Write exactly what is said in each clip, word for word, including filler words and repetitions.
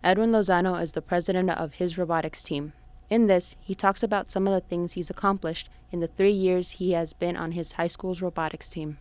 Edwin Lozano is the president of his robotics team. In this, he talks about some of the things he's accomplished in the three years he has been on his high school's robotics team.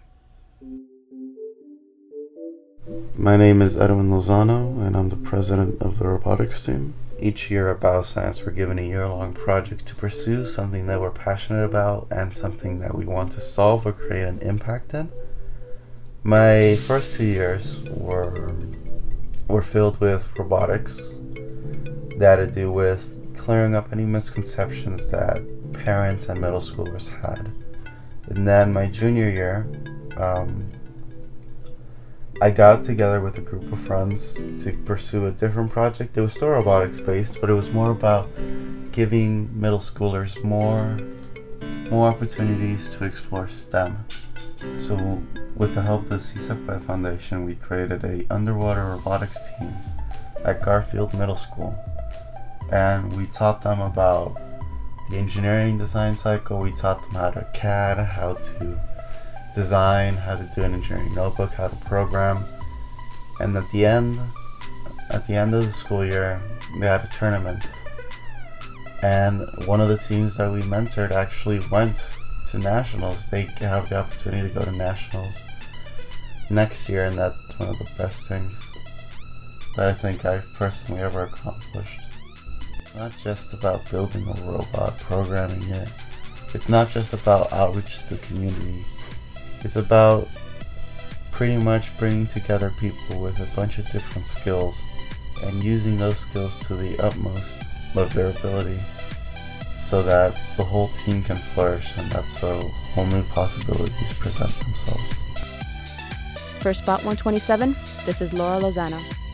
My name is Edwin Lozano, and I'm the president of the robotics team. Each year at Bioscience, we're given a year-long project to pursue something that we're passionate about and something that we want to solve or create an impact in. My first two years were, were filled with robotics that had to do with clearing up any misconceptions that parents and middle schoolers had. And then my junior year, um, I got together with a group of friends to pursue a different project. It was still robotics based, but it was more about giving middle schoolers more, more opportunities to explore STEM. So with the help of the C S E P Y Foundation, we created a underwater robotics team at Garfield Middle School. And we taught them about the engineering design cycle. We taught them how to C A D, how to design, how to do an engineering notebook, how to program. And at the end, at the end of the school year, they had a tournament. And one of the teams that we mentored actually went to nationals. They have the opportunity to go to nationals next year, and that's one of the best things that I think I've personally ever accomplished. It's not just about building a robot, programming it. It's not just about outreach to the community. It's about pretty much bringing together people with a bunch of different skills and using those skills to the utmost of their ability so that the whole team can flourish and that's so whole new possibilities present themselves. For Spot one twenty-seven, this is Laura Lozano.